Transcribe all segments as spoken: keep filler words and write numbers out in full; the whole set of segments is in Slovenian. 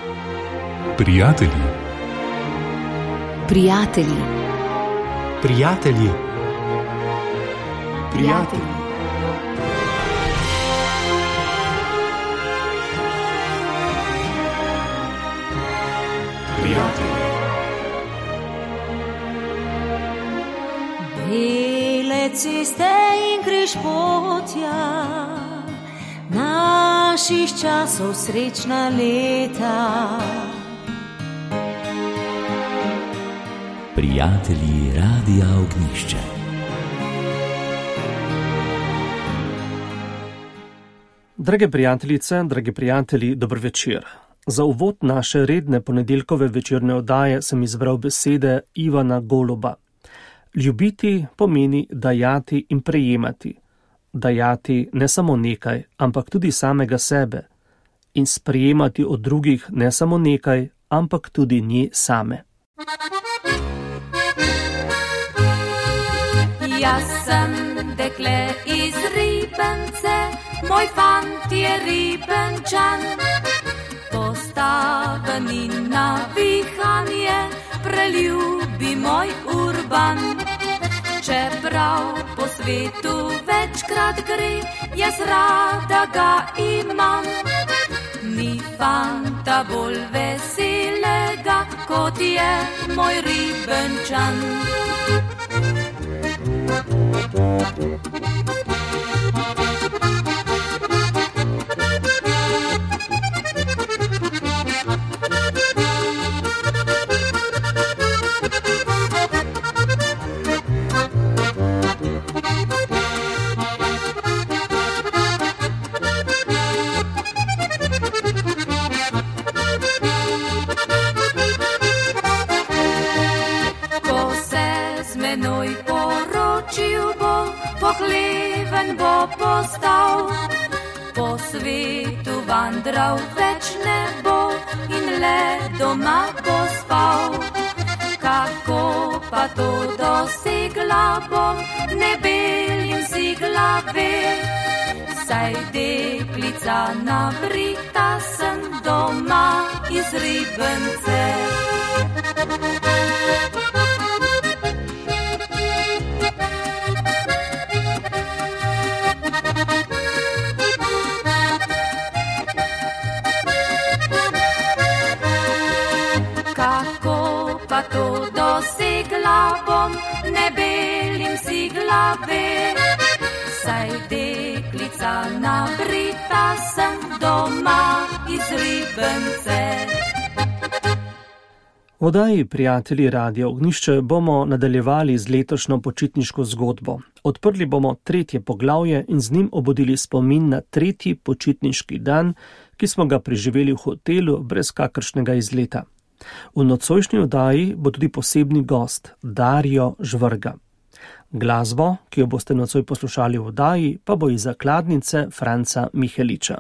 Prijatelji. Prijatelji. Prijatelji. Prijatelji. Prijatelji. Bele ceste in križpotja, naših časov srečna leta. Prijatelji Radia Ognjišče. Drage prijateljice, dragi prijatelji, dober večer. Za uvod naše redne ponedeljkove večerne oddaje sem izbral besede Ivana Goluba. Ljubiti pomeni dajati in prejemati. Dajati ne samo nekaj, ampak tudi samega sebe. In sprejemati od drugih ne samo nekaj, ampak tudi nje same. Jaz sem dekle iz Ribence, moj fant je Ribenčan. Postaven in navihan je, preljubi moj Urban. Čeprav po svetu večkrat gre, jaz rada ga imam. Ni fanta bolj veselega, kot je moj Ribenčan. Pohleven bo postal, po svetu vandral več ne bo in le doma bo spal. Kako pa to dosegla bom, ne belim si glave, saj deklica nabrita sem doma iz Ribence. To dosegla bom, ne belim si glave, saj deklica nabrita sem doma iz Ribence. V oddaji Prijatelji Radia Ognjišče bomo nadaljevali z letošnjo počitniško zgodbo. Odprli bomo tretje poglavje in z njim obudili spomin na tretji počitniški dan, ki smo ga preživeli v hotelu brez kakršnega izleta. V nocojšnji oddaji bo tudi posebni gost, Dario Žvrga. Glasbo, ki jo boste nocoj poslušali v oddaji, pa bo iz zakladnice Franca Miheliča.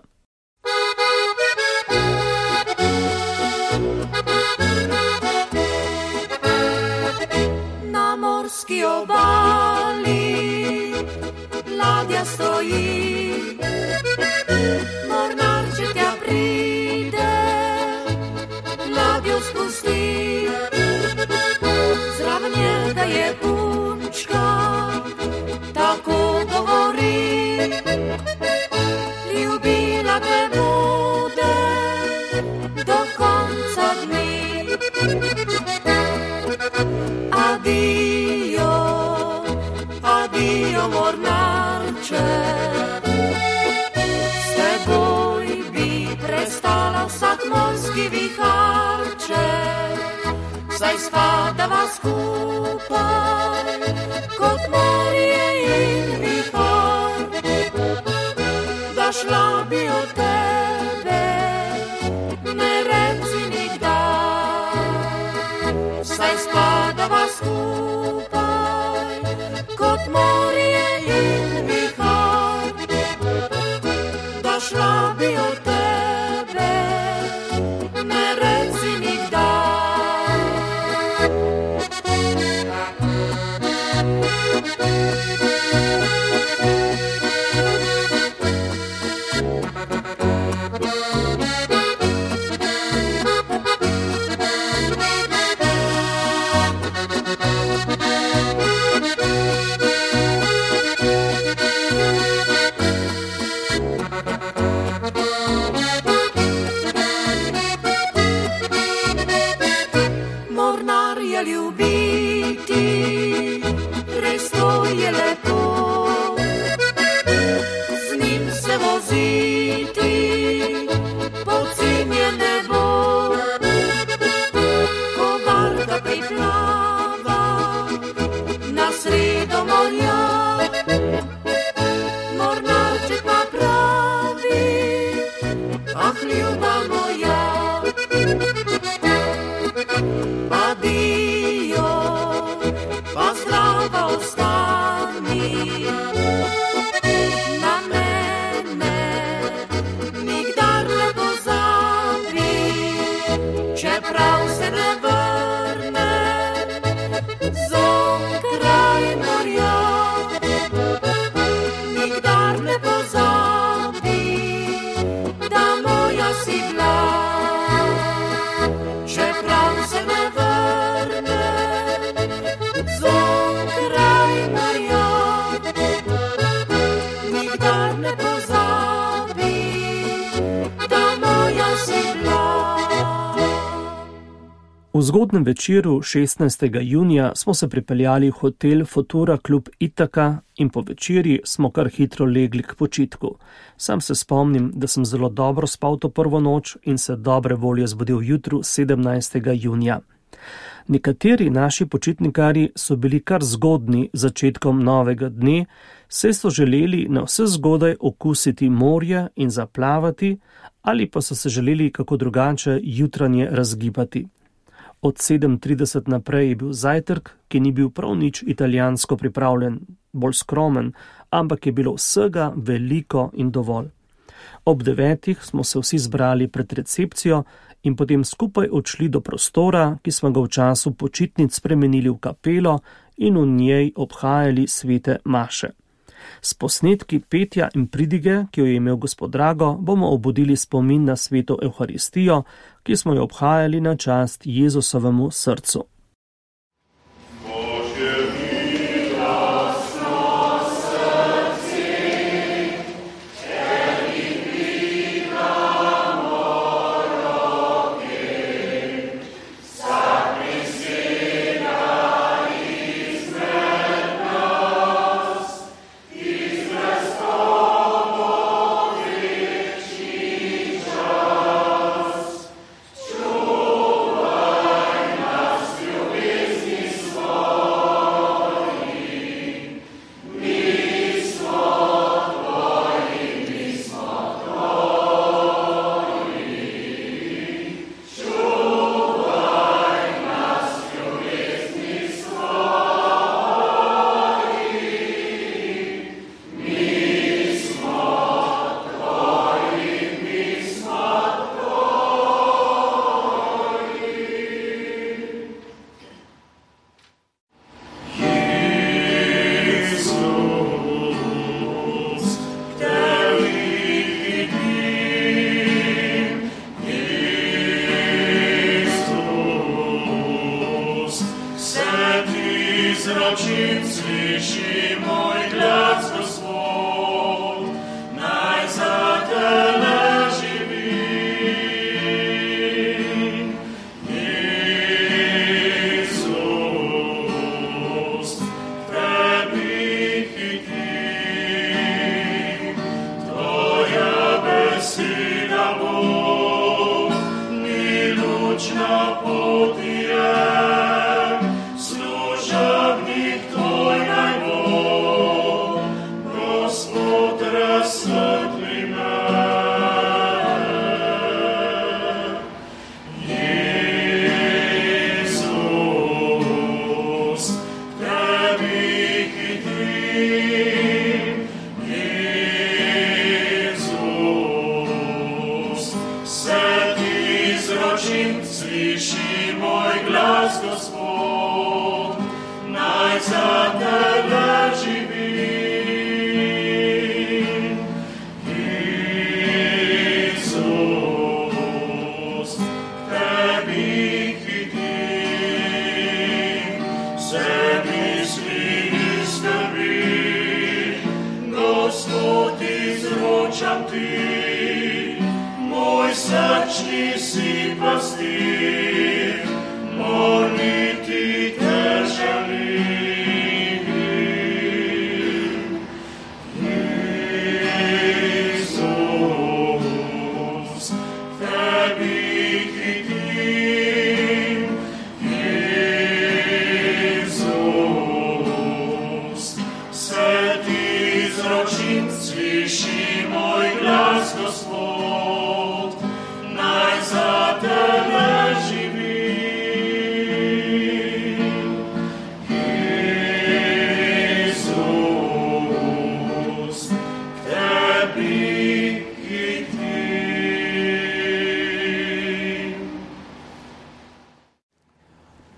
Na morski obali ladja stoji, mornar če tja pride, ladjo spusti, zraven njega je punčka, tako govori, ljubila te bude do konca dni. Adio, adio mornarče, s teboj bi prestala vsak morski viharče, saj spadava skupaj kot morje in vihar. Da šla bi od tebe, ne reci nikdar, saj spadava skupaj kot morje in vihar. Da šla bi od tebe, ne reci nikdar. čeprav se ne vrnem zonkraj morja. Nikdar ne pozabi, da moja si bila, čeprav se ne vrnem zonkraj morja. Nikdar ne pozabi, da moja si bila. V zgodnem večeru šestnajstega junija smo se pripeljali v hotel Futura Klub Itaka in po večerji smo kar hitro legli k počitku. Sam se spomnim, da sem zelo dobro spal to prvo noč in se dobre volje zbudil jutru sedemnajstega junija. Nekateri naši počitnikarji so bili kar zgodni začetkom novega dne, saj so želeli na vse zgodaj okusiti morje in zaplavati, ali pa so se želeli kako drugače jutranje razgibati. Od sedem trideset naprej je bil zajtrk, ki ni bil prav nič italijansko pripravljen, bolj skromen, ampak je bilo vsega veliko in dovolj. Ob devetih smo se vsi zbrali pred recepcijo in potem skupaj odšli do prostora, ki smo ga v času počitnic spremenili v kapelo in v njej obhajali svete maše. S posnetki petja in pridige, ki jo je imel gospod Drago, bomo obudili spomin na sveto Evharistijo, ki smo jo obhajali na čast Jezusovemu srcu.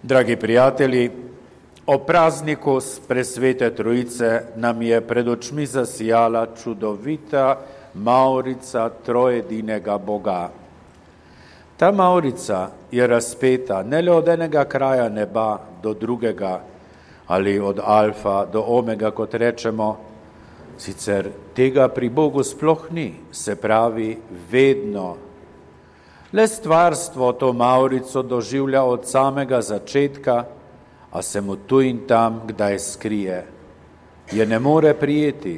Dragi prijatelji, o prazniku presvete Trojice nam je pred očmi zasijala čudovita Mavrica trojedinega Boga. Ta Mavrica je razpeta ne le od enega kraja neba do drugega ali od alfa do omega, kot rečemo, sicer tega pri Bogu sploh ni, se pravi vedno. Le stvarstvo to Mavrico doživlja od samega začetka, a se mu tu in tam kdaj skrije. Je ne more prijeti.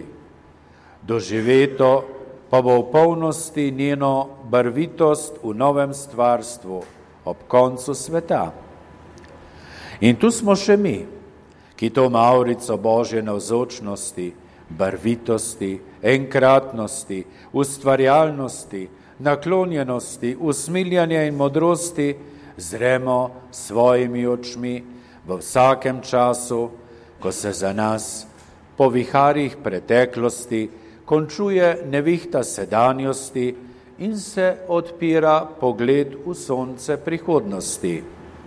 Doživeto pa bo v polnosti njeno barvitost v novem stvarstvu, ob koncu sveta. In tu smo še mi, ki to Mavrico Božje navzočnosti, barvitosti, enkratnosti, ustvarjalnosti, naklonjenosti, usmiljanja in modrosti zremo svojimi očmi v vsakem času, ko se za nas po viharjih preteklosti končuje nevihta sedanjosti in se odpira pogled v sonce prihodnosti.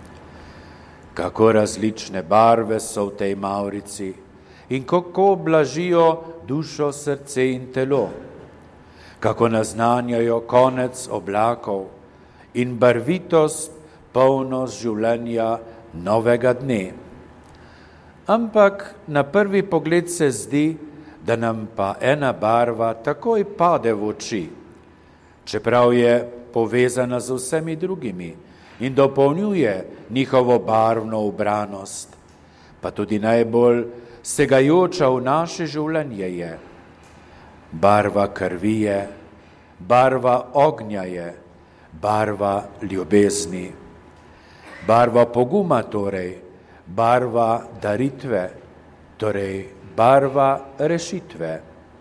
Kako različne barve so v tej Mavrici in kako blažijo dušo, srce in telo, kako naznanjajo konec oblakov in barvitost, polnost življenja novega dne. Ampak na prvi pogled se zdi, da nam pa ena barva takoj pade v oči, čeprav je povezana z vsemi drugimi in dopolnjuje njihovo barvno ubranost, pa tudi najbolj segajoča v naše življenje je. Barva krvi je, barva ognja je, barva ljubezni. Barva poguma torej, barva daritve, torej barva rešitve.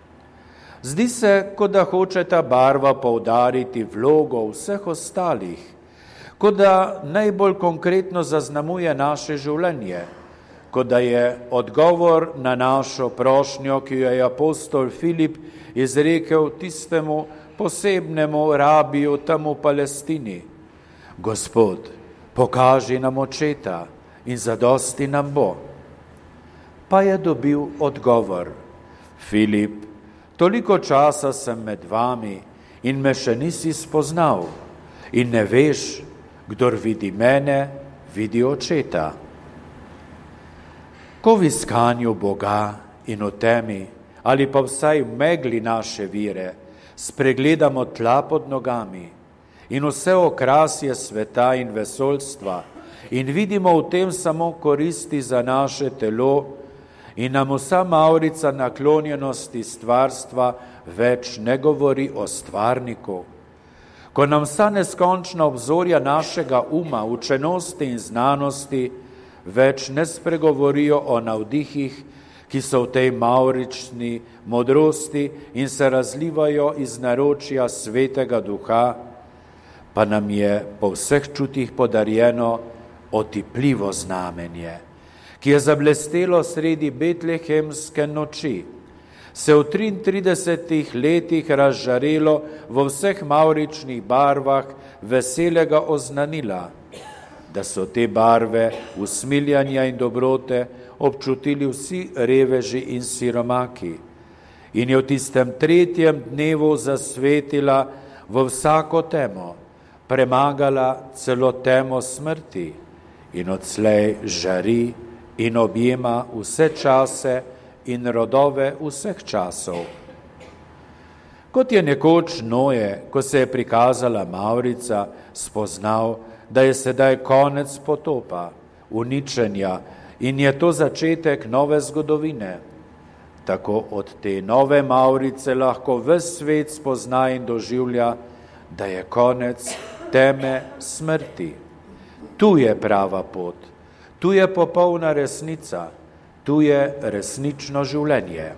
Zdi se, kot da hoče ta barva poudariti vlogo vseh ostalih, kot da najbolj konkretno zaznamuje naše življenje, kot da je odgovor na našo prošnjo, ki jo je apostol Filip izrekel tistemu posebnemu rabiju tam v Palestini. Gospod, pokaži nam očeta in zadosti nam bo. Pa je dobil odgovor. Filip, toliko časa sem med vami in me še nisi spoznal in ne veš, kdor vidi mene, vidi očeta. Ko v iskanju Boga in o temi ali pa vsaj v megli naše vire spregledamo tla pod nogami in vse okrasje sveta in vesoljstva in vidimo v tem samo koristi za naše telo in nam vsa Mavrica naklonjenosti stvarstva več ne govori o stvarniku. Ko nam vsa neskončna obzorja našega uma, učenosti in znanosti več ne spregovorijo o navdihih, ki so v tej mavrični modrosti in se razlivajo iz naročja Svetega Duha, pa nam je po vseh čutih podarjeno otipljivo znamenje, ki je zablestelo sredi betlehemske noči, se v triintridesetih letih razžarelo v vseh mavričnih barvah veselega oznanila, da so te barve usmiljanja in dobrote občutili vsi reveži in siromaki in je v tistem tretjem dnevu zasvetila v vsako temo, premagala celo temo smrti in odslej žari in objema vse čase in rodove vseh časov. Kot je nekoč Noje, ko se je prikazala Mavrica, spoznal, da je sedaj konec potopa, uničenja in je to začetek nove zgodovine. Tako od te nove Mavrice lahko ves svet spozna in doživlja, da je konec teme smrti. Tu je prava pot, tu je popolna resnica, tu je resnično življenje.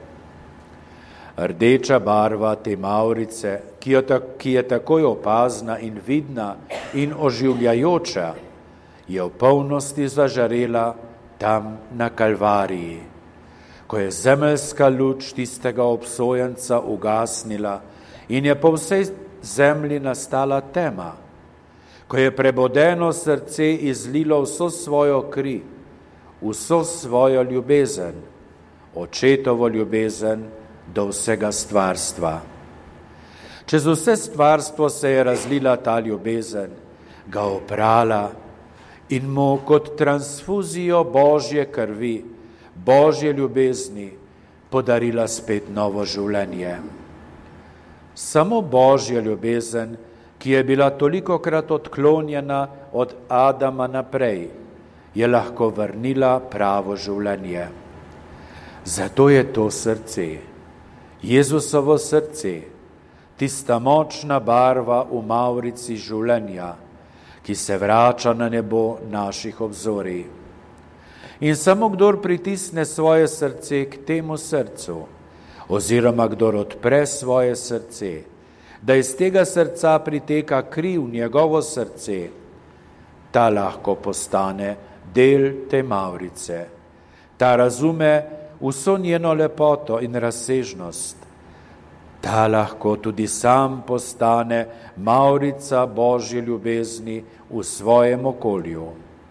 Rdeča barva te Mavrice, ki, jo, ki je takoj opazna in vidna in oživljajoča, je v polnosti zažarela tam na Kalvariji, ko je zemeljska luč tistega obsojenca ugasnila in je po vsej zemlji nastala tema, ko je prebodeno srce izlilo vso svojo kri, vso svojo ljubezen, očetovo ljubezen do vsega stvarstva. Čez vse stvarstvo se je razlila ta ljubezen, ga oprala in mu kot transfuzijo Božje krvi, Božje ljubezni, podarila spet novo življenje. Samo Božja ljubezen, ki je bila tolikokrat odklonjena od Adama naprej, je lahko vrnila pravo življenje. Zato je to srce, Jezusovo srce, tista močna barva v mavrici življenja, ki se vrača na nebo naših obzorij. In samo kdor pritisne svoje srce k temu srcu, oziroma kdor odpre svoje srce, da iz tega srca priteka kri v njegovo srce, ta lahko postane del te mavrice. Ta razume vso njeno lepoto in razsežnost. Ta lahko tudi sam postane mavrica Božje ljubezni v svojem okolju.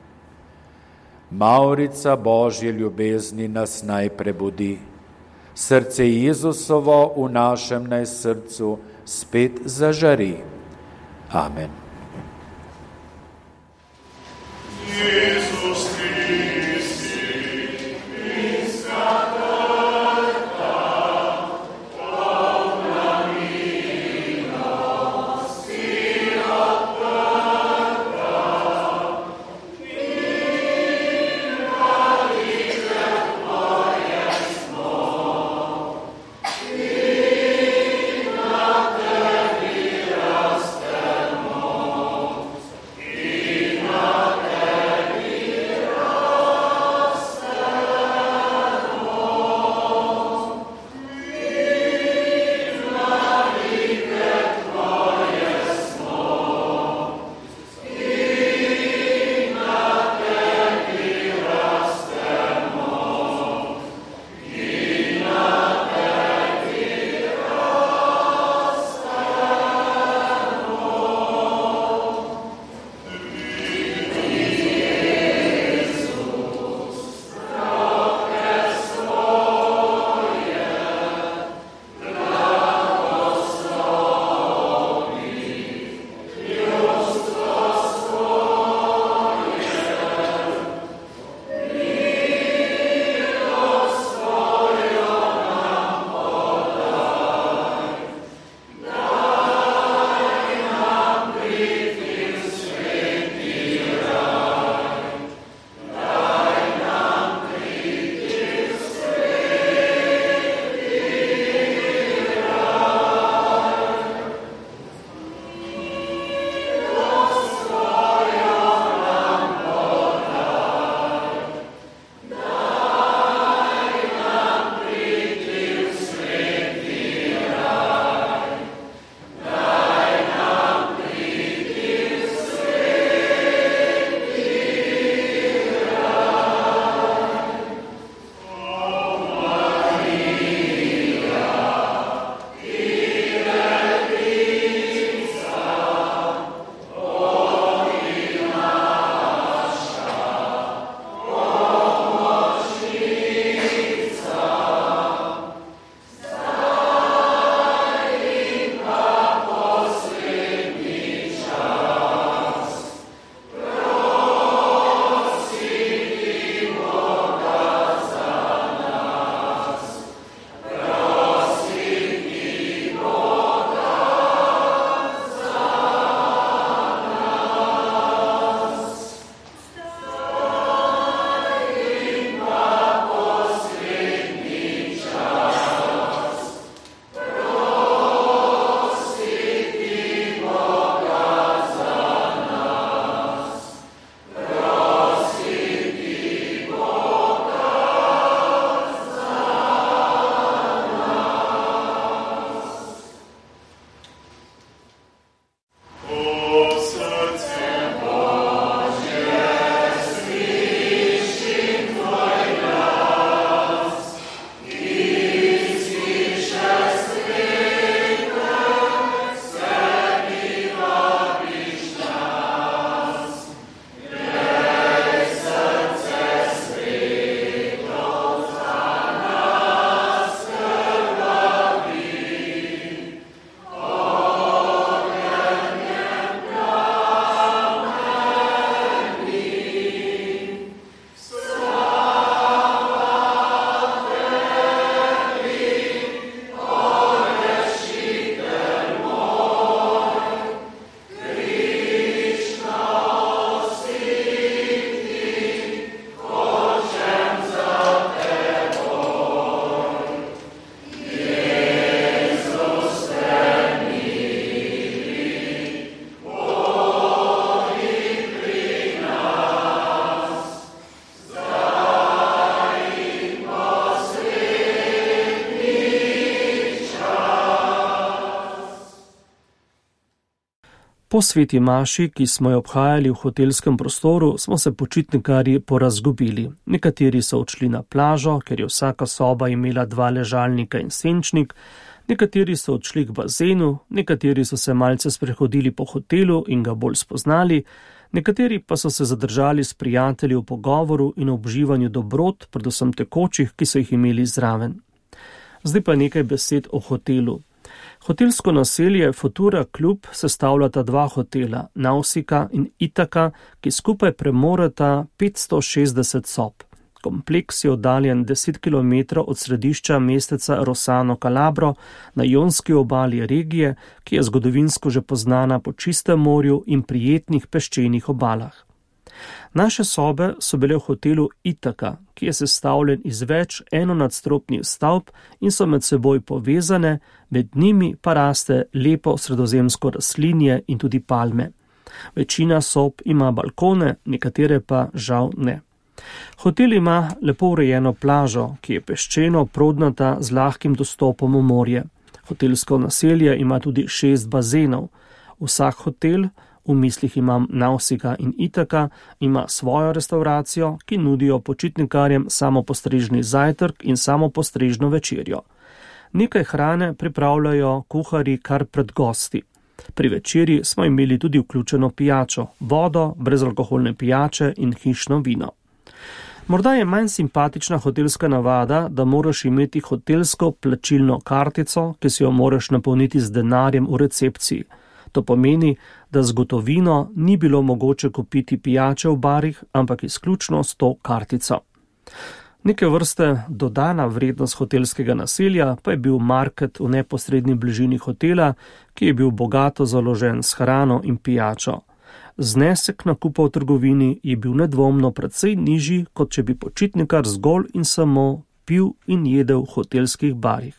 Mavrica Božje ljubezni nas naj prebudi. Srce Jezusovo v našem naj srcu spet zažari. Amen. Jezus Christi, Amen. Po sveti maši, ki smo jo obhajali v hotelskem prostoru, smo se počitnikarji porazgubili. Nekateri so odšli na plažo, ker je vsaka soba imela dva ležalnika in senčnik, nekateri so odšli k bazenu, nekateri so se malce sprehodili po hotelu in ga bolj spoznali, nekateri pa so se zadržali s prijatelji v pogovoru in obživanju dobrot, predvsem tekočih, ki so jih imeli zraven. Zdaj pa nekaj besed o hotelu. Hotelsko naselje Futura Club sestavljata dva hotela, Nausika in Itaka, ki skupaj premorata petsto šestdeset sob. Kompleks je oddaljen deset kilometrov od središča mesteca Rossano Calabro na jonski obali regije, ki je zgodovinsko že poznana po čistem morju in prijetnih peščenih obalah. Naše sobe so bile v hotelu Itaka, ki je sestavljen iz več enonadstropnih stavb in so med seboj povezane, med njimi pa raste lepo sredozemsko rastlinje in tudi palme. Večina sob ima balkone, nekatere pa žal ne. Hotel ima lepo urejeno plažo, ki je peščeno prodnata z lahkim dostopom v morje. Hotelsko naselje ima tudi šest bazenov. Vsak hotel, v mislih imam Nausika in Itaka, ima svojo restauracijo, ki nudijo počitnikarjem samopostrežni zajtrk in samopostrežno večerjo. Nekaj hrane pripravljajo kuharji kar pred gosti. Pri večerji smo imeli tudi vključeno pijačo, vodo, brezalkoholne pijače in hišno vino. Morda je manj simpatična hotelska navada, da moraš imeti hotelsko plačilno kartico, ki si jo moraš napolniti z denarjem v recepciji. To pomeni, da z gotovino ni bilo mogoče kupiti pijače v barih, ampak izključno s to kartico. Neke vrste dodana vrednost hotelskega naselja pa je bil market v neposredni bližini hotela, ki je bil bogato založen s hrano in pijačo. Znesek nakupa v trgovini je bil nedvomno precej nižji, kot če bi počitnikar zgolj in samo pil in jedel v hotelskih barih.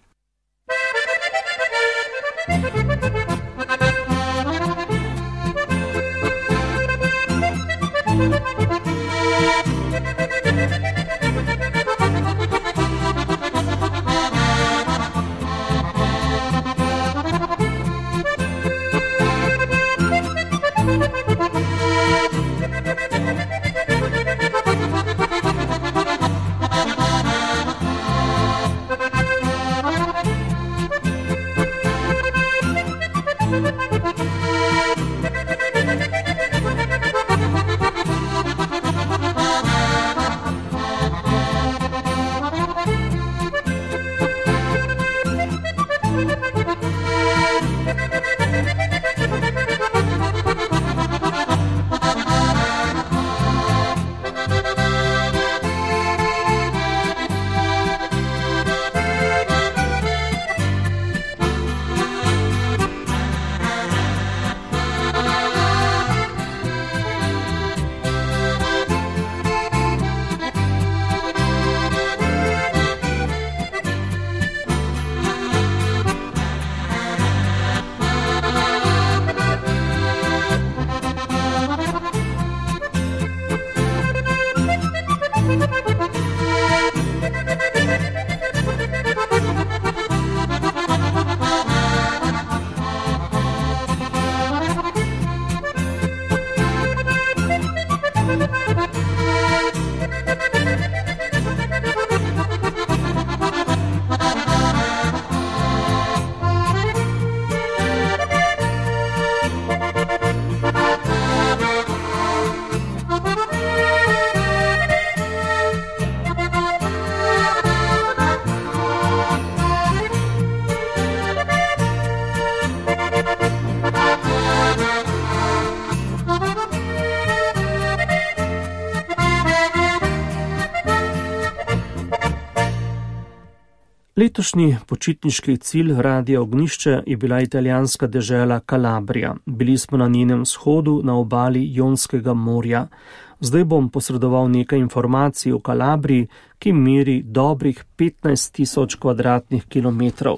Letošnji počitniški cilj Radia Ognjišče je bila italijanska dežela Kalabrija. Bili smo na njenem vzhodu na obali Jonskega morja. Zdaj bom posredoval nekaj informacij o Kalabriji, ki meri dobrih petnajst tisoč kvadratnih kilometrov.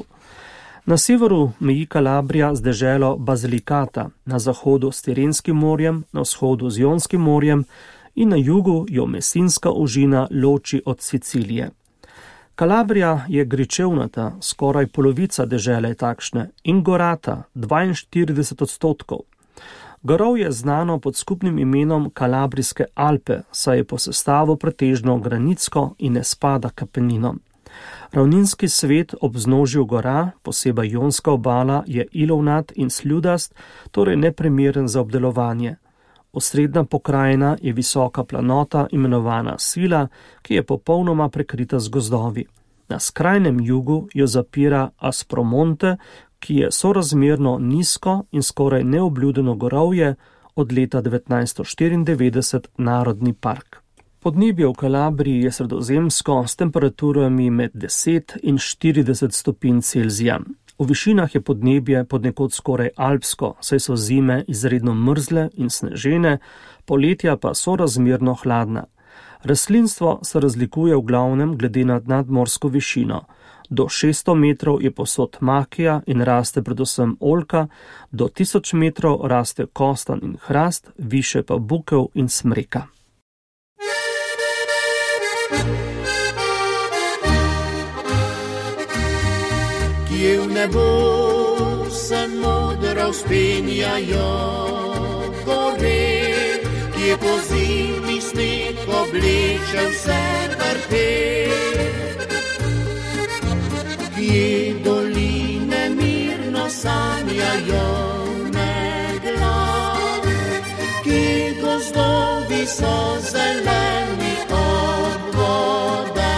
Na severu meji Kalabrija z deželo Basilicata, na zahodu s Tirenskim morjem, na vzhodu z Jonskim morjem in na jugu jo Mesinska ožina loči od Sicilije. Kalabrija je gričevnata, skoraj polovica dežele je takšne, in gorata, dvainštirideset odstotkov. Gorovje je znano pod skupnim imenom Kalabrijske Alpe, saj je po sestavu pretežno granitsko in ne spada k apeninom. Ravninski svet ob vznožju gora, posebej Jonska obala, je ilovnat in sljudast, torej neprimeren za obdelovanje. Osrednja pokrajina je visoka planota imenovana Sila, ki je popolnoma prekrita z gozdovi. Na skrajnem jugu jo zapira Aspromonte, ki je sorazmerno nizko in skoraj neobljudeno gorovje, od leta devetnajststo štiriindevetdeset narodni park. Podnebje v Kalabriji je sredozemsko s temperaturami med deset in štirideset stopinj Celzija. V višinah je podnebje ponekod skoraj alpsko, saj so zime izredno mrzle in snežene, poletja pa sorazmerno hladna. Rastlinstvo se razlikuje v glavnem glede na nadmorsko višino. Do šeststo metrov je posod makija in raste predvsem oljka, do tisoč metrov raste kostan in hrast, više pa bukev in smreka. Kje v nebo se modro vzpenjajo gore, kje po zimi sneg obleče vse trpe, kje doline mirno sanjajo megla, kje gozdovi so zeleni od vode.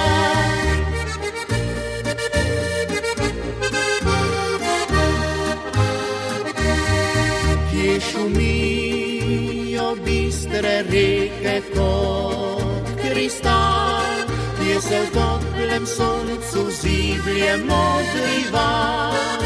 Kje šumijo bistre reke kot kristal, kje se v toplem soncu ziblje modri val,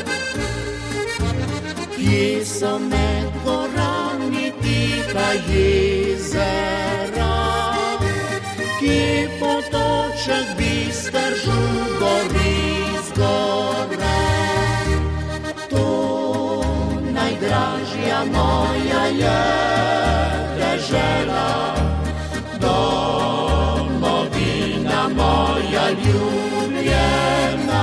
kje so med gorami tiha jezera, kje potoček bister žugori zgora. To najdražja moja je dežela, moja ljubljena,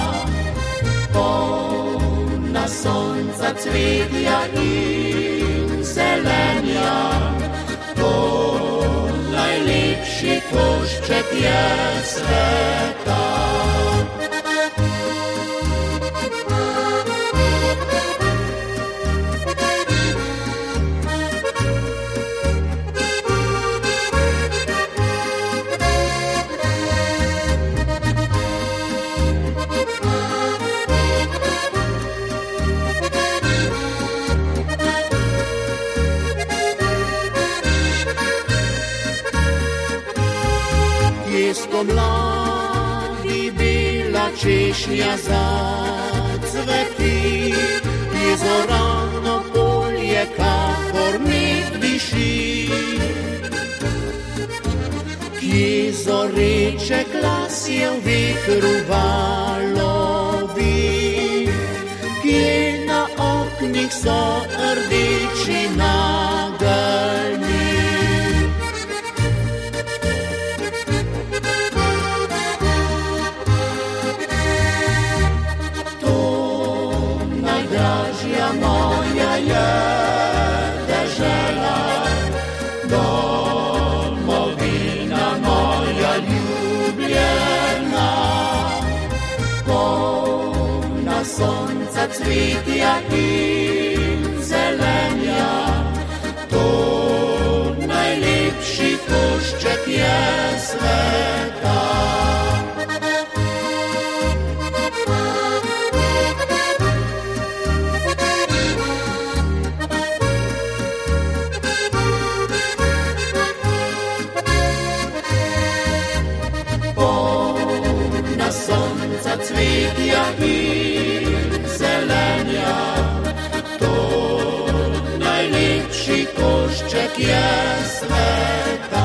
polna sonca, cvetja in zelenja, to najlepši košček je sveta. Spomladi bela češnja zacveti, je zorano polje, kakor med viši, kje zoreče glasje v vetru valovi, kje na oknih so rdeči nageljni. Moja je dežela, domovina moja ljubljena, polna sonca, cvetja in zelenja, to najlepši košček je sveta. Cvetja in zelenja, to najlepši košček je sveta.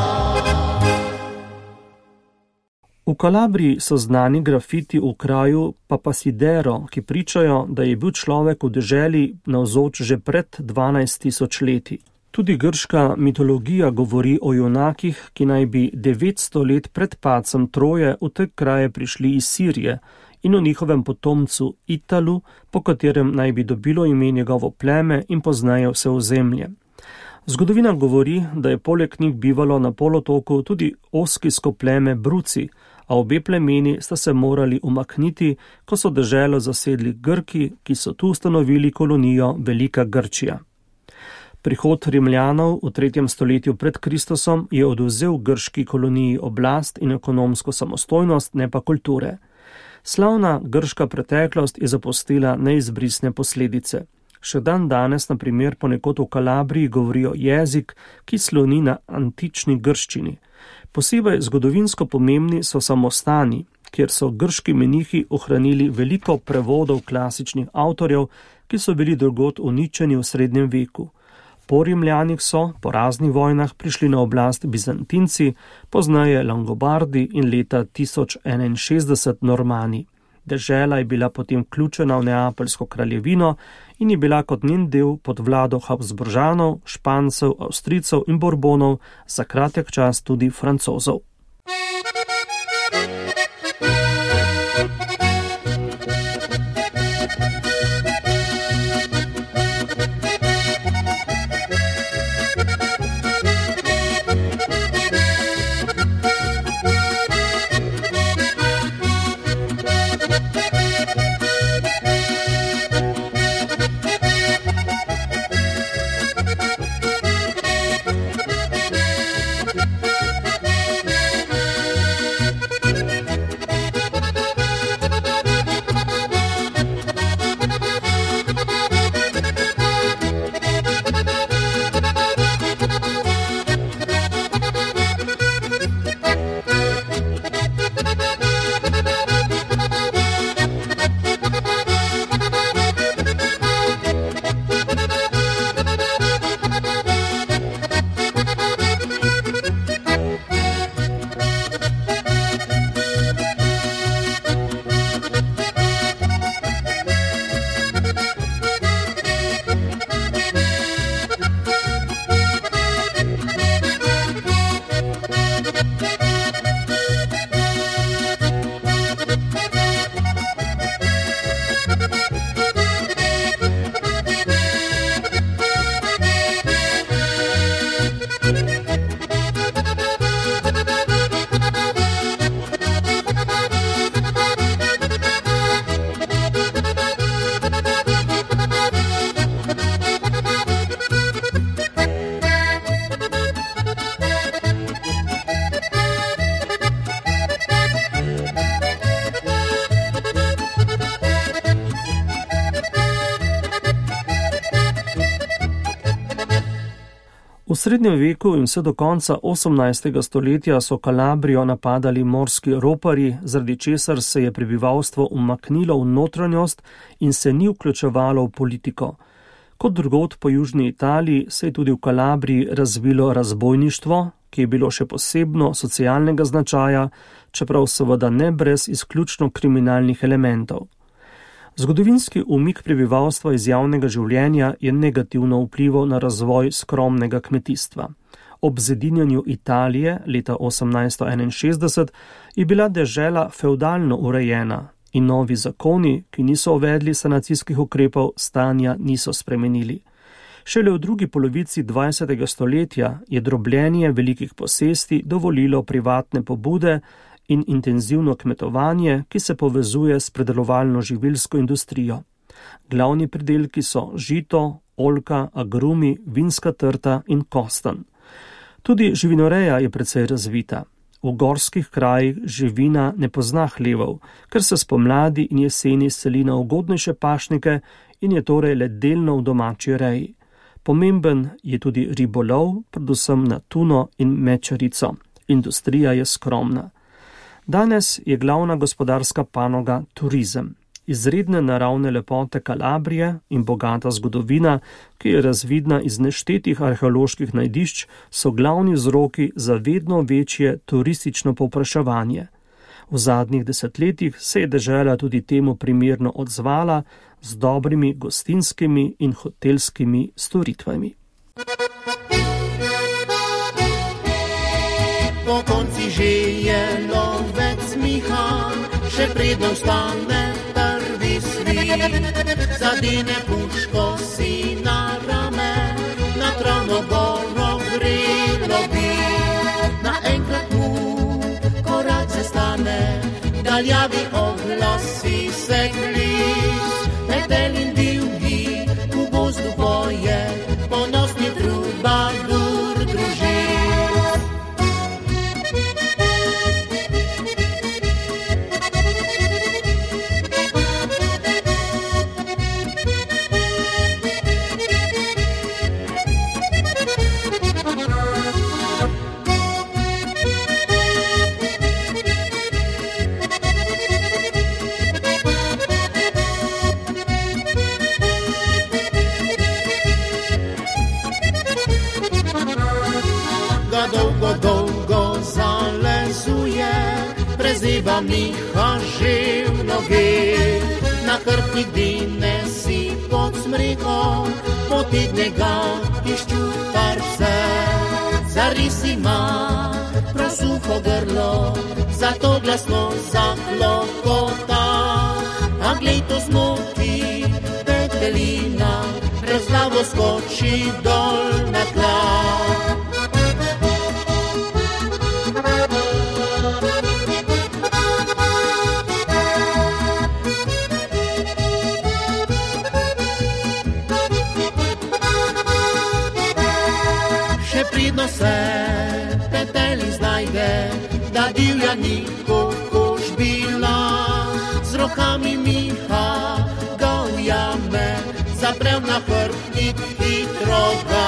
V Kalabriji so znani grafiti v kraju Papasidero, ki pričajo, da je bil človek v deželi navzoč že pred dvanajst tisoč leti. Tudi grška mitologija govori o junakih, ki naj bi devetsto let pred padcem Troje v te kraje prišli iz Sirije in o njihovem potomcu Italu, po katerem naj bi dobilo ime njegovo pleme in pozneje vse ozemlje. Zgodovina govori, da je poleg njih bivalo na polotoku tudi oskijsko pleme Bruci, a obe plemeni sta se morali umakniti, ko so deželo zasedli Grki, ki so tu ustanovili kolonijo Velika Grčija. Prihod Rimljanov v tretjem stoletju pred Kristusom je odvzel grški koloniji oblast in ekonomsko samostojnost, ne pa kulture. Slavna grška preteklost je zapustila neizbrisne posledice. Še dan danes, na primer, ponekod v Kalabriji govorijo jezik, ki sloni na antični grščini. Posebej zgodovinsko pomembni so samostani, kjer so grški menihi ohranili veliko prevodov klasičnih avtorjev, ki so bili drugod uničeni v srednjem veku. Po Rimljanih so, po raznih vojnah, prišli na oblast Bizantinci, pozneje Langobardi in leta tisoč enainšestdeset Normani. Dežela je bila potem vključena v Neapeljsko kraljevino in je bila kot njen del pod vlado Habsburžanov, Špancev, Avstrijcev in Borbonov, za kratek čas tudi Francozov. V srednjem veku in vse do konca osemnajstega stoletja so Kalabrijo napadali morski roparji, zaradi česar se je prebivalstvo umaknilo v notranjost in se ni vključevalo v politiko. Kot drugod po južni Italiji se je tudi v Kalabriji razvilo razbojništvo, ki je bilo še posebno socialnega značaja, čeprav seveda ne brez izključno kriminalnih elementov. Zgodovinski umik prebivalstva iz javnega življenja je negativno vplival na razvoj skromnega kmetijstva. Ob zedinjanju Italije leta osemnajststo enainšestdeset je bila dežela fevdalno urejena in novi zakoni, ki niso uvedli sanacijskih ukrepov, stanja niso spremenili. Šele v drugi polovici dvajsetega stoletja je drobljenje velikih posesti dovolilo privatne pobude in intenzivno kmetovanje, ki se povezuje s predelovalno živilsko industrijo. Glavni pridelki so žito, oljka, agrumi, vinska trta in kostanj. Tudi živinoreja je precej razvita. V gorskih krajih živina ne pozna hlevov, ker se spomladi in jeseni seli na ugodnejše pašnike in je torej le delno v domači reji. Pomemben je tudi ribolov, predvsem na tuno in mečarico. Industrija je skromna. Danes je glavna gospodarska panoga turizem. Izredne naravne lepote Kalabrije in bogata zgodovina, ki je razvidna iz neštetih arheoloških najdišč, so glavni vzroki za vedno večje turistično povpraševanje. V zadnjih desetletjih se je dežela tudi temu primerno odzvala z dobrimi gostinskimi in hotelskimi storitvami. Po konci žije lovec Mihan, še še predno vstane prvi svit, zadine puško si na rame, na travno goro grilo bi. Naenkrat mu korak zastane, daljavi oglasi se klic, metelin divji v gozdu boje, ponosni trubadur druži. Dolgo, dolgo zalezuje, preziva Miha živ nogi. Na hrbtnik dine si pod smriko, potigne ga iščutar vse. Zaris ima prosuho grlo, zato glasno zaklokota. A glej to zmoti petelina, razglavo skoči dol na tla. Pridno se petelin znajde, da divja ni kokoš bila. Z rokami Miha ga ujame, zaprev na hrbtnik hitro ga.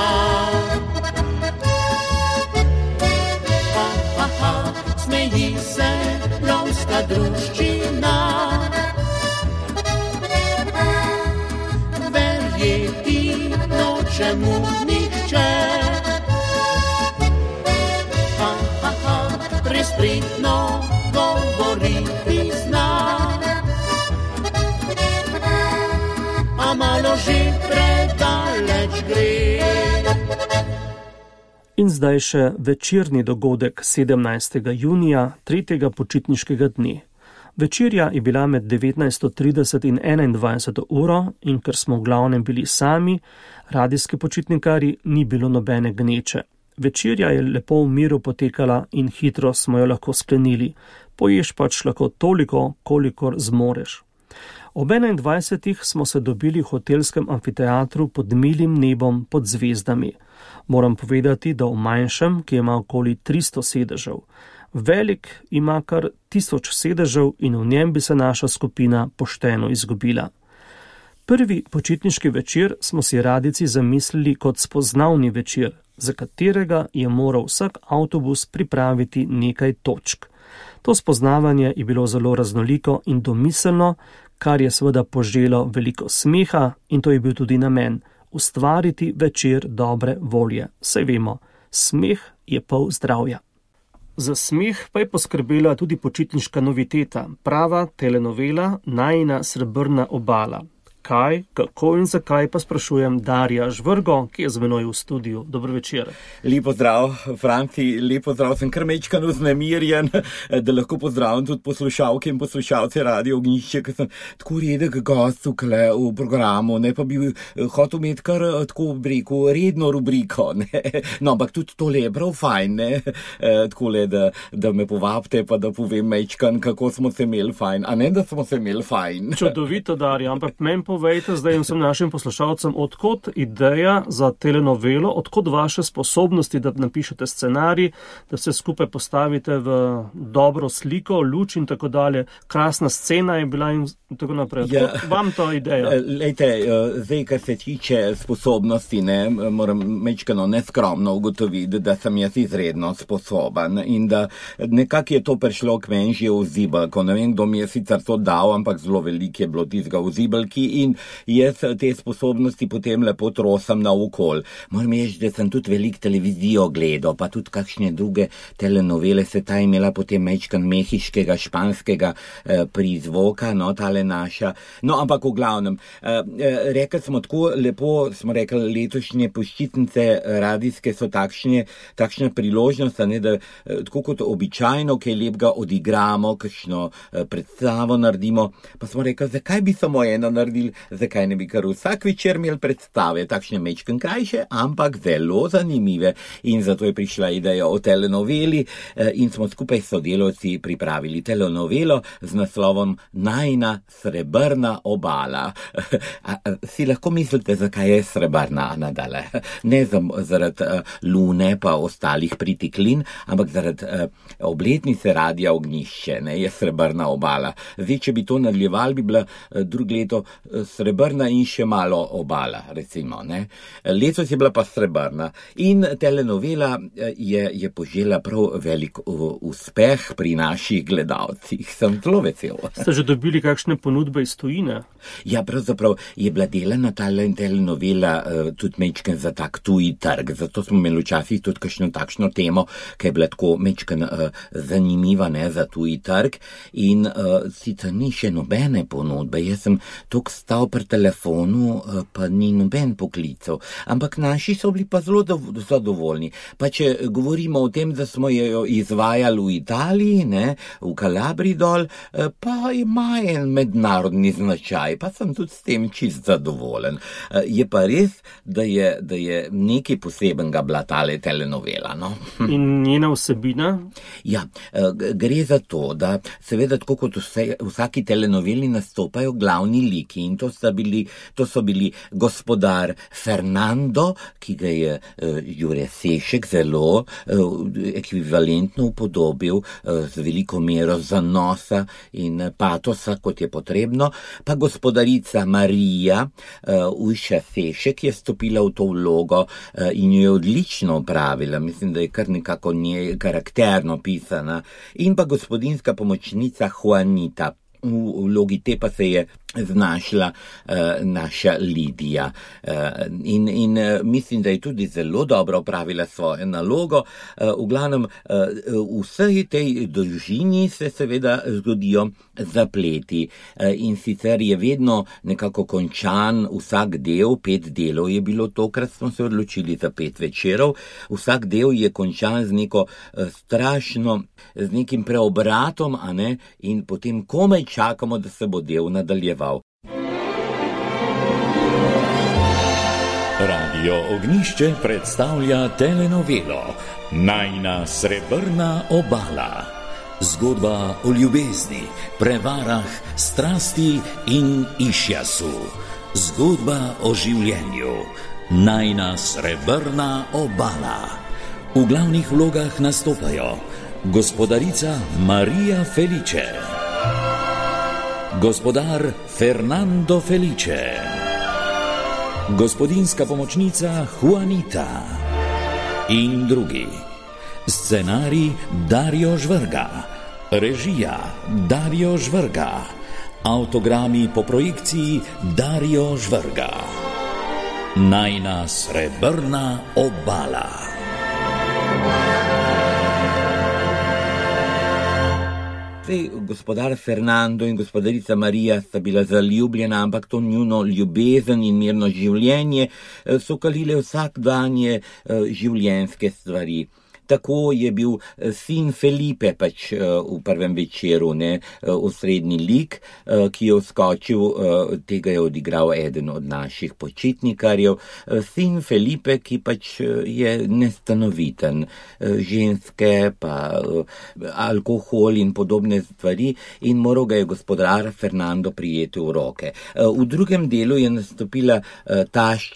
Ha, ha, ha, smeji se lovska druščina. Verjeti noče mu nihče. Spritno govoriti zna, a malo že predaleč gre. In zdaj še večerni dogodek sedemnajstega junija, tretjega počitniškega dne. Večerja je bila med devetnajsto trideset in enaindvajseto uro in ker smo v glavnem bili sami, radijski počitnikarji, ni bilo nobene gneče. Večerja je lepo v miru potekala in hitro smo jo lahko sklenili. Poješ pač lahko toliko, kolikor zmoreš. Ob enaindvajsetih smo se dobili v hotelskem amfiteatru pod milim nebom pod zvezdami. Moram povedati, da v manjšem, ki ima okoli tristo sedežev. Velik ima kar tisoč sedežev in v njem bi se naša skupina pošteno izgubila. Prvi počitniški večer smo si radijci zamislili kot spoznavni večer, za katerega je moral vsak avtobus pripraviti nekaj točk. To spoznavanje je bilo zelo raznoliko in domiselno, kar je seveda poželo veliko smeha in to je bil tudi namen, ustvariti večer dobre volje. Saj vemo, smeh je pol zdravja. Za smeh pa je poskrbela tudi počitniška noviteta, prava telenovela Najina srebrna obala. Kaj, kako in zakaj pa sprašujem Darja Žvrgo, ki je z menoj v studiu. Dobro večer. Lepo zdrav, Franci, lepo zdrav, sem kar mečkano vznemirjen, da lahko pozdravim tudi poslušalke in poslušalce Radio Ognjišče, ker sem tako redek gost tukaj v programu, ne pa bi hotel imeti kar tako breku redno rubriko, ne. No, ampak tudi tole je prav fajn, ne, takole, da, da me povabite, pa da povem mečkan, kako smo se imeli fajn, a ne, da smo se imeli fajn. Čudovito, Darja, ampak meni povejte zdaj vsem našim poslušalcem, odkot ideja za telenovelo, odkot vaše sposobnosti, da napišete scenarij, da se skupaj postavite v dobro sliko, luč in tako dalje. Krasna scena je bila in tako naprej. Odkot ja, vam to ideja? Lejte, zdaj, kar se tiče sposobnosti, ne, moram mečkano neskromno ugotoviti, da sem jaz izredno sposoben in da nekako je to prišlo k meni že v zibelko. Ne vem, kdo mi je sicer to dal, ampak zelo veliko je bilo tistega v zibelki in in jaz te sposobnosti potem lepo trosam na okol. Moram reči, da sem tudi veliko televizijo gledal, pa tudi kakšne druge telenovele, se ta imela potem mečkan mehiškega, španskega eh, prizvoka, no, tale naša. No, ampak v glavnem, eh, rekli smo tako lepo, smo rekli, letošnje počitnice radijske so takšne, takšna priložnost, ne, da eh, tako kot običajno, kaj lepega odigramo, kakšno eh, predstavo naredimo, pa smo rekli, zakaj bi samo eno naredili, zakaj ne bi kar vsak večer imeli predstave, takšne mečken krajše, ampak zelo zanimive, in zato je prišla ideja o telenoveli eh, in smo skupaj s sodelavci pripravili telenovelo z naslovom Najina srebrna obala. A, a, si lahko mislite, zakaj je srebrna, Nadale? Ne zaradi uh, lune pa ostalih pritiklin, ampak zaradi uh, obletnice Radia Ognjišče, ne, je srebrna obala. Zdaj, če bi to nadaljeval, bi bila uh, drugo leto uh, srebrna in še malo obala, recimo, ne. Letos je bila pa srebrna in telenovela uh, je, je požela prav velik uh, uspeh pri naših gledalcih. Sem zelo vesel. Ste že dobili kakšne ponudbe iz tujine? Ja, pravzaprav je bila delana ta telenovela uh, tudi mečken za tak tuji trg, zato smo imeli včasih tudi kakšno takšno temo, ki je bila tako mečken uh, zanimiva, ne, za tuji trg, in uh, sicer ni še nobene ponudbe. Jaz sem tok stal pri telefonu, uh, pa ni noben poklical, ampak naši so bili pa zelo zadovoljni. Pa če govorimo o tem, da smo jo izvajali v Italiji, ne, v Kalabri dol, uh, pa ima en mednarodni značaj, pa sem tudi s tem čist zadovoljen. Uh, je pa res, da je, da je nekaj posebenega bila tale telenovela, no. In njena vsebina? Ja, gre za to, da seveda tako kot vse, vsaki telenoveli nastopajo glavni liki, in to so bili, to so bili gospodar Fernando, ki ga je uh, Jure Sešek zelo uh, ekvivalentno upodobil uh, z veliko mero zanosa in patosa, kot je potrebno, pa gospodarica Marija uh, Ujša Sešek je stopila v to vlogo uh, in jo je odlično opravila. Mislim, da je kar nekako nje karakterno pisana. In pa gospodinska pomočnica Juanita. V vlogi te pa se je znašla uh, naša Lidija. Uh, in in uh, mislim, da je tudi zelo dobro opravila svojo nalogo. Uh, v glavnem, uh, v vsej tej dolžini se seveda zgodijo zapleti. Uh, in sicer je vedno nekako končan vsak del, pet delov je bilo tokrat, smo se odločili za pet večerov. Vsak del je končan z neko uh, strašno, z nekim preobratom, a ne, in potem komaj čakamo, da se bo del nadaljeval. Radio Ognjišče predstavlja telenovelo Najina srebrna obala. Zgodba o ljubezni, prevarah, strasti in išjasu. Zgodba o življenju. Najina srebrna obala. V glavnih vlogah nastopajo gospodarica Marija Felice, gospodar Fernando Felice, gospodinska pomočnica Juanita in drugi. Scenarij Dario Žvrga, režija Dario Žvrga, avtogrami po projekciji Dario Žvrga. Najina srebrna obala. Gospodar Fernando in gospodarica Marija sta bila zaljubljena, ampak to njuno ljubezen in mirno življenje so kalile vsakdanje življenjske stvari. Tako je bil sin Felipe pač v prvem večeru, ne, osrednji lik, ki je vskočil, tega je odigral eden od naših počitnikarjev. Sin Felipe, ki pač je nestanoviten, ženske pa alkohol in podobne stvari, in moral ga je gospodar Fernando prijeti v roke. V drugem delu je nastopila tašča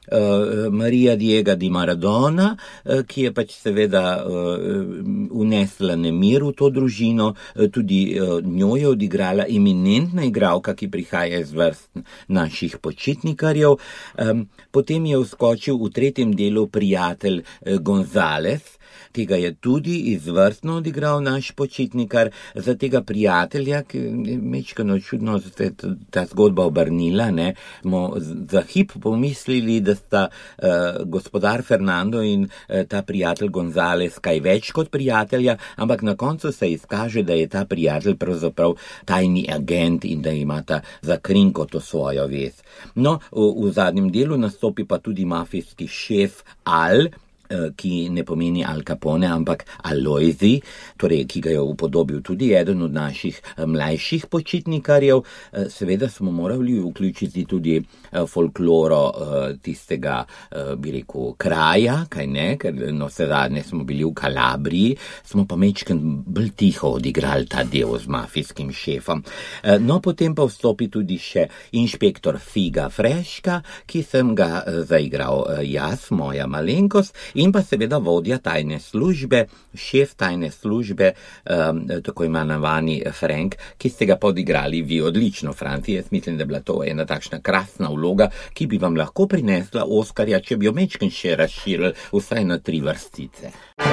uh, Marija Diego di Maradona, uh, ki je pač seveda uh, unesla nemir v to družino, uh, tudi uh, njo je odigrala eminentna igralka, ki prihaja iz vrst naših počitnikarjev. Um, potem je vskočil v tretjem delu prijatelj uh, González, tega je tudi izvrstno odigral naš počitnikar. Za tega prijatelja, ki je mečkano čudno se ta zgodba obrnila, ne, smo za hip pomislili, da sta uh, gospodar Fernando in uh, ta prijatelj González kaj več kot prijatelja, ampak na koncu se izkaže, da je ta prijatelj pravzaprav tajni agent in da ima ta zakrinko to svojo vez. No, v, v zadnjem delu nastopi pa tudi mafijski šef Al, ki ne pomeni Al Capone, ampak Alojzi, torej, ki ga je upodobil tudi eden od naših mlajših počitnikarjev. Seveda smo morali vključiti tudi folkloro tistega, bi rekel, kraja, kaj ne, ker no sedajne smo bili v Kalabriji, smo pa mečken bolj tiho odigrali ta del z mafijskim šefom. No, potem pa vstopi tudi še inšpektor Figa Freška, ki sem ga zaigral jaz, moja malenkost, in pa seveda vodja tajne službe, šef tajne službe, um, tako imenovani Frank, ki ste ga podigrali vi odlično, Franci. Jaz mislim, da je bila to ena takšna krasna vloga, ki bi vam lahko prinesla Oskarja, če bi jo mečken še razširili vsaj na tri vrstice.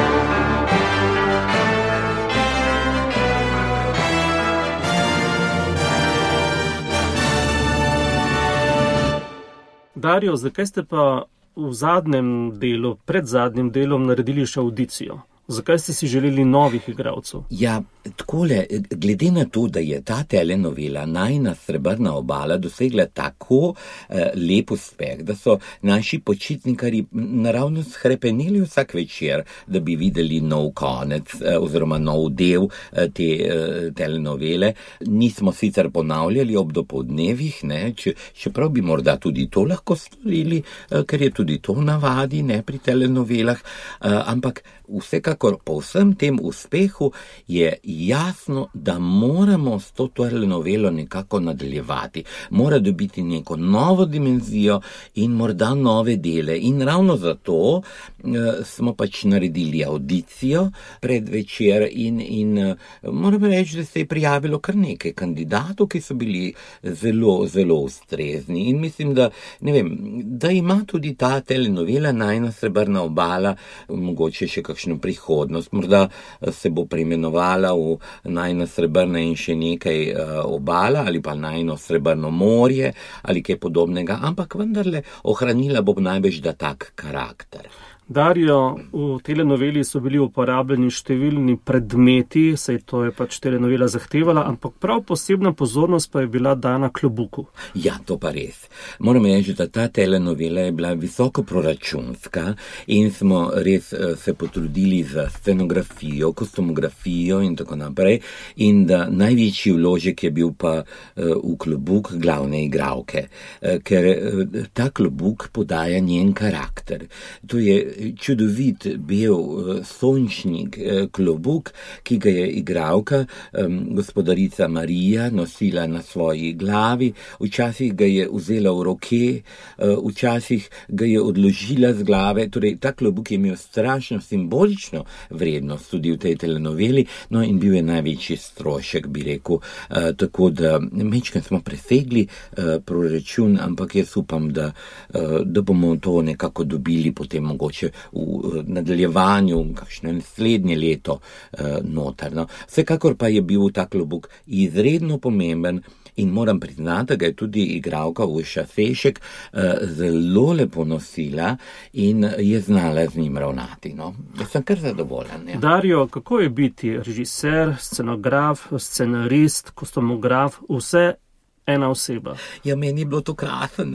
Dario, zakaj ste pa v zadnjem delu, pred zadnjim delom naredili še audicijo? Zakaj ste si želeli novih igralcev? Ja, takole, glede na to, da je ta telenovela Najina srebrna obala dosegla tako eh, lep uspeh, da so naši počitnikarji naravno shrepenili vsak večer, da bi videli nov konec eh, oziroma nov del eh, te eh, telenovele. Nismo sicer ponavljali ob dopoldnevih, ne, če, čeprav bi morda tudi to lahko storili, eh, ker je tudi to navadi, ne, pri telenovelah, eh, ampak vsekakor po vsem tem uspehu je jasno, da moramo s to telenovelo nekako nadaljevati. Mora dobiti neko novo dimenzijo in morda nove dele. In ravno zato eh, smo pač naredili audicijo predvečer in, in eh, moram reči, da se je prijavilo kar nekaj kandidatov, ki so bili zelo, zelo ustrezni. In mislim, da, ne vem, da ima tudi ta telenovela Najina srebrna obala mogoče še kakšno prihodnost. Morda se bo preimenovala v Najina srebrna in še nekaj uh, obala ali pa Najino srebrno morje ali kaj podobnega, ampak vendarle ohranila bo največ da tak karakter. Dario, v telenoveli so bili uporabljeni številni predmeti, saj to je pač telenovela zahtevala, ampak prav posebna pozornost pa je bila dana klobuku. Ja, to pa res. Moram reči, da ta telenovela je bila visoko proračunska in smo res uh, se potrudili za scenografijo, kostumografijo in tako naprej, in da največji vložek je bil pa uh, v klobuk glavne igralke, uh, ker uh, ta klobuk podaja njen karakter. To je čudovit bel sončnik klobuk, ki ga je igralka um, gospodarica Marija nosila na svoji glavi, včasih ga je vzela v roke, uh, včasih ga je odložila z glave, torej ta klobuk je imel strašno simbolično vrednost tudi v tej telenoveli, no in bil je največji strošek, bi rekel, uh, tako da mečkaj smo presegli uh, proračun, ampak jaz upam, da, uh, da bomo to nekako dobili potem mogoče v nadaljevanju, kakšno naslednje leto uh, noter. No. Vsekakor pa je bil ta klobuk izredno pomemben in moram priznati, da ga je tudi igralka Urša Sešek uh, zelo lepo nosila in je znala z njim ravnati. No. Jaz sem kar zadovoljen. Ja. Dario, kako je biti režiser, scenograf, scenarist, kostumograf, vse ena oseba? Ja, meni je bilo to krasen.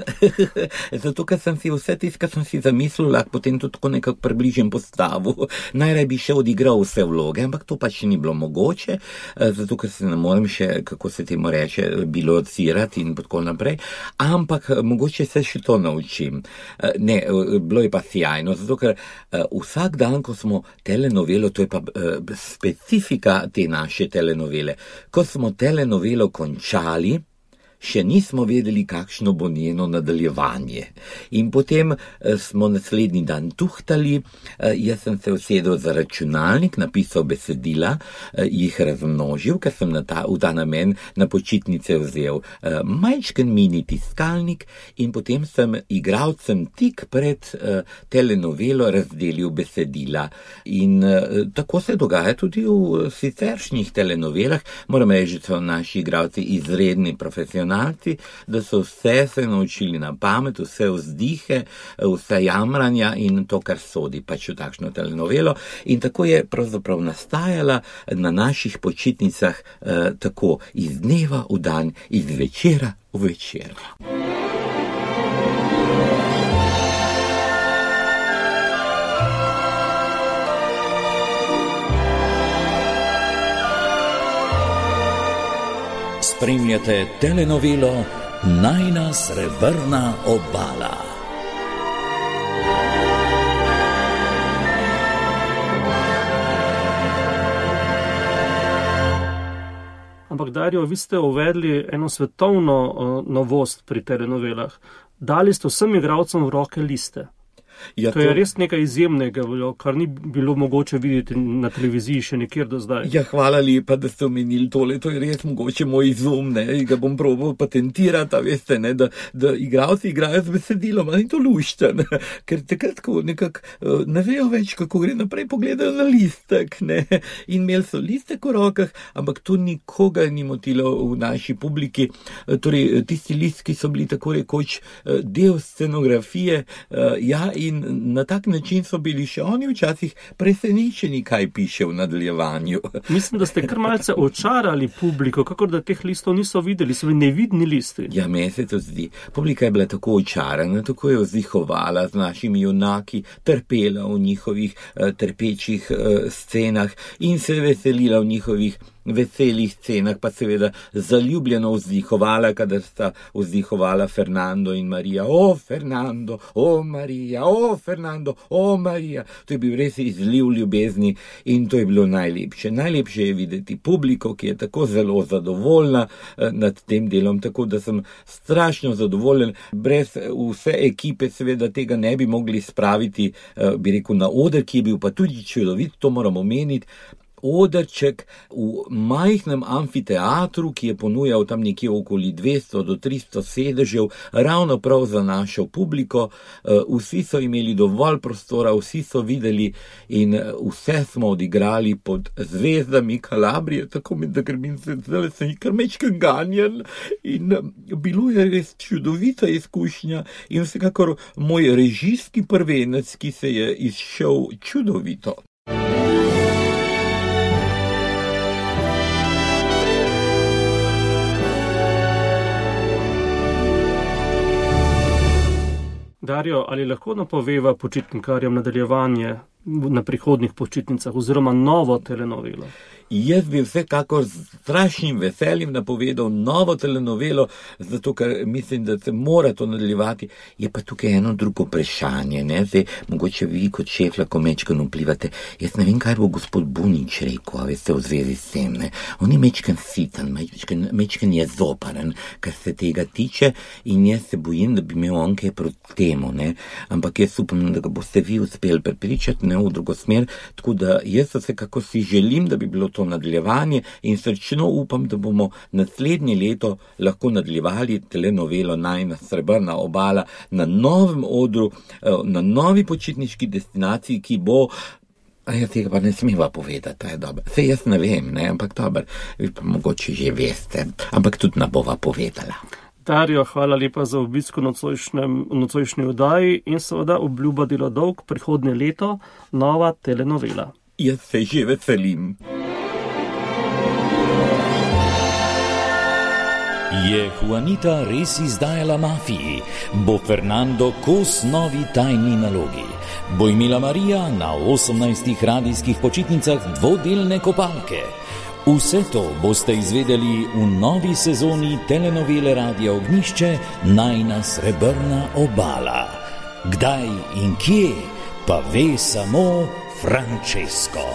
Zato, ker sem si vse tisto, kar sem si zamislil, lahko potem tudi tako nekako približen postavil. Najraje bi še odigral vse vloge, ampak to pač ni bilo mogoče, zato, ker se ne morem še, kako se temu reče, bilocirati in tako naprej. Ampak mogoče se še to naučim. Ne, bilo je pa sjajno, zato, ker vsak dan, ko smo telenovelo, to je pa specifika te naše telenovele, ko smo telenovelo končali, še nismo vedeli, kakšno bo njeno nadaljevanje. In potem smo naslednji dan tuhtali, jaz sem se usedel za računalnik, napisal besedila, jih razmnožil, ker sem na ta, v ta namen na počitnice vzel majčken mini tiskalnik in potem sem igralcem tik pred telenovelo razdelil besedila. In tako se dogaja tudi v siceršnjih telenovelah. Moram reči, da so naši igralci izredni profesionalci, da so vse se naučili na pamet, vse vzdihe, vse jamranja in to, kar sodi pač v takšno telenovelo. In tako je pravzaprav nastajala na naših počitnicah eh, tako iz dneva v dan, iz večera v večer. Spremljate telenovelo Najina srebrna obala. Ampak, Dario, vi ste uvedli eno svetovno uh, novost pri telenovelah. Dali ste vsem igralcem v roke liste. Ja, to, to je res nekaj izjemnega, kar ni bilo mogoče videti na televiziji še nikjer do zdaj. Ja, hvala lepa, da ste omenili tole. To je res mogoče moj izum, ne, in ga bom probal patentirati, veste, ne, da, da igralci igrajo z besedilom, ali to lušča, ne, ker takrat nekako ne vejo več, kako gre naprej, pogledajo na listek, ne, in imeli so listek v rokah, ampak to nikoga ni motilo v naši publiki. Torej, tisti listki so bili tako rekoč del scenografije, ja, in na tak način so bili še oni včasih presenečeni, kaj piše v nadaljevanju. Mislim, da ste kar malce očarali publiko, kakor da teh listov niso videli, so bili nevidni listi. Ja, meni se to zdi. Publika je bila tako očarana, tako je vzdihovala z našimi junaki, trpela v njihovih uh, trpečih uh, scenah in se veselila v njihovih veselih scenah, pa seveda zaljubljeno vzdihovala, kadar sta vzdihovala Fernando in Marija. O, Fernando, o, Marija, o, Fernando, o, Marija. To je bil res izliv ljubezni in to je bilo najlepše. Najlepše je videti publiko, ki je tako zelo zadovoljna nad tem delom, tako da sem strašno zadovoljen. Brez vse ekipe seveda tega ne bi mogli spraviti, bi rekel, na oder, ki je bil pa tudi čudovit, to moramo omeniti. Odrček v majhnem amfiteatru, ki je ponujal tam nekje okoli dvesto do tristo sedežev, ravno prav za našo publiko. Vsi so imeli dovolj prostora, vsi so videli in vse smo odigrali pod zvezdami Kalabrije, tako mi, da grbim se, zdaj sem kar mečken ganjen in bilo je res čudovita izkušnja in vsekakor moj režijski prvenec, ki se je izšel čudovito. Dario, ali lahko napoveva počitnikarjem nadaljevanje na prihodnih počitnicah oziroma novo telenovelo? Jaz bi vsekakor z strašnim veseljem napovedal novo telenovelo, zato ker mislim, da se mora to nadaljevati. Je pa tukaj eno drugo vprašanje, ne? Zdaj, mogoče vi kot šef lahko mečken vplivate. Jaz ne vem, kaj bo gospod Bunič rekel, a veste, v zvezi s tem, ne? On je mečken sitan, mečken, mečken je zoparen, kar se tega tiče in jaz se bojim, da bi imel on kaj proti temu, ne? Ampak jaz upam, da ga boste vi uspeli prepričati, ne, v drugo smer, tako da jaz vsekakor si želim, da bi bilo to nadaljevanje in srčno upam, da bomo naslednje leto lahko nadaljevali telenovelo Najina srebrna obala na novem odru, na novi počitniški destinaciji, ki bo, a jaz tega pa ne smeva povedati, je dobro. Saj jaz ne vem, ne, ampak dobro, vi pa mogoče že veste, ampak tudi ne bova povedala. Dario, hvala lepa za obisk v nocojšnji oddaji in seveda obljuba dela dolg prihodnje leto, nova telenovela. Jaz se že veselim. Je Juanita res izdajala mafiji? Bo Fernando kos novi tajni nalogi? Bo imela Marija na osemnajstih radijskih počitnicah dvodelne kopalke? Vse to boste izvedeli v novi sezoni telenovele Radia Ognjišče Najina srebrna obala. Kdaj in kje, pa ve samo Francesco.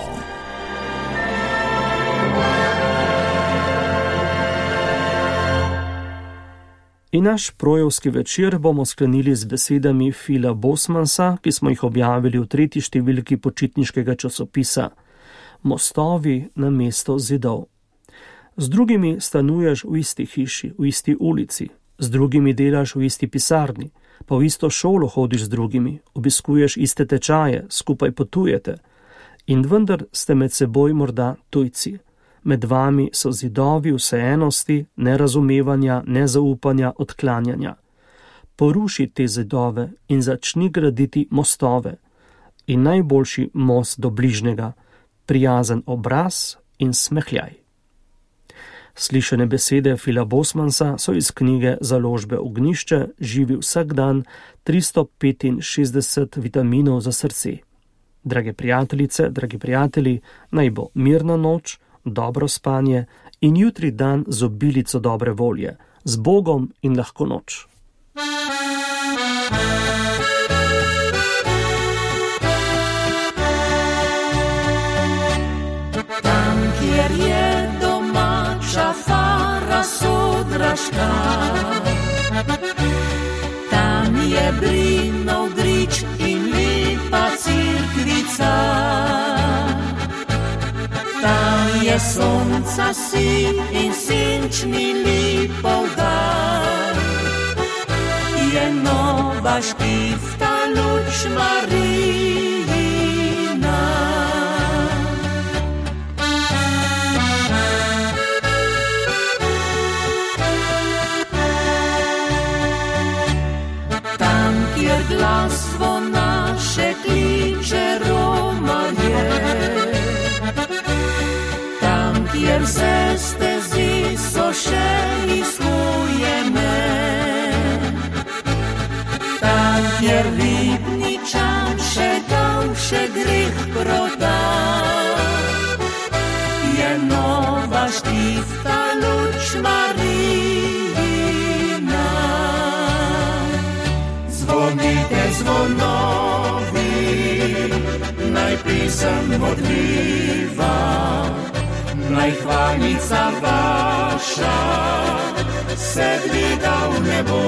In naš projevski večer bomo sklenili z besedami Phila Bosmansa, ki smo jih objavili v tretji številki počitniškega časopisa Mostovi na mesto zidov. Z drugimi stanuješ v isti hiši, v isti ulici, z drugimi delaš v isti pisarni, pa v isto šolo hodiš z drugimi, obiskuješ iste tečaje, skupaj potujete. In vendar ste med seboj morda tujci. Med vami so zidovi vseenosti, nerazumevanja, nezaupanja, odklanjanja. Poruši te zidove in začni graditi mostove. In najboljši most do bližnjega, prijazen obraz in smehljaj. Slišane besede Phila Bosmansa so iz knjige Založbe Ognjišče, živi vsak dan, tristo petinšestdeset vitaminov za srce. Drage prijateljice, dragi prijatelji, naj bo mirna noč, dobro spanje in jutri dan z obilico dobre volje, z Bogom in lahko noč. Tam, kjer je domača fara sodraška, tam je brinov grič in lipa cirkvica. Tam je sonca si in senčni lipov dan, je nova štifta luč Marijina. Tam, kjer glas zvona še kliče romanje, kjer vse stezi so še izhujene, tam, kjer ribničan še davše greh proda, je nova štifta luč Marijina. Zvonite zvonovi, naj pisem modljiva, naj hvalnica vaša se dviga v nebo.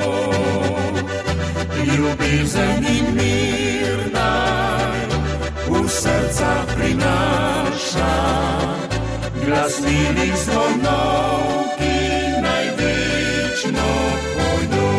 Ljubezen in mir naj v srca prinaša, glas milih zvonov, ki naj večno pojo.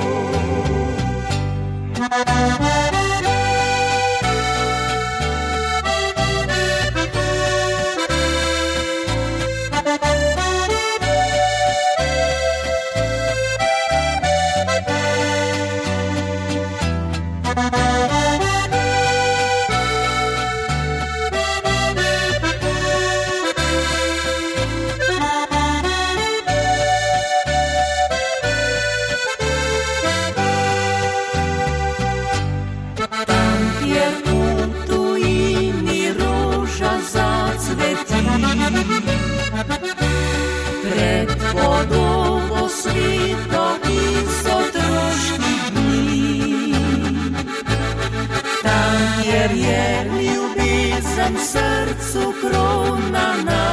Srcu kronana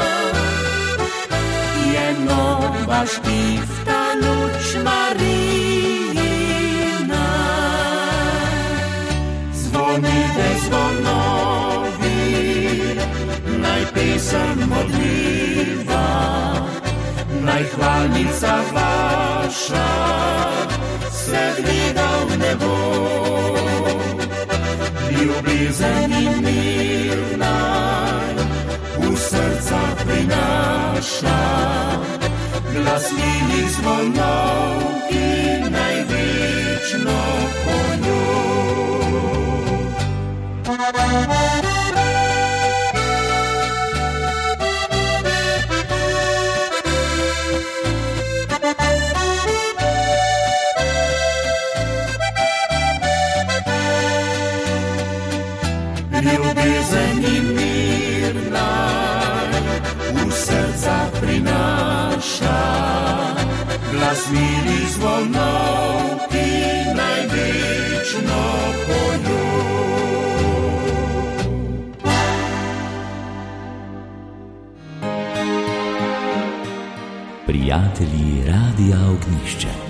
je nova štifta luč Marijina. Zvonite zvonovi, naj pesem modljiva, naj hvalnica vaša se dviga v nebo. Ljubezen in mir naj v srca prinaša, glas milih zvonov, ki naj večno pojo. Ljubezen in mir naj v srca prinaša, glas milih zvonov, ki naj večno pojo. Prijatelji Radia Ognišče.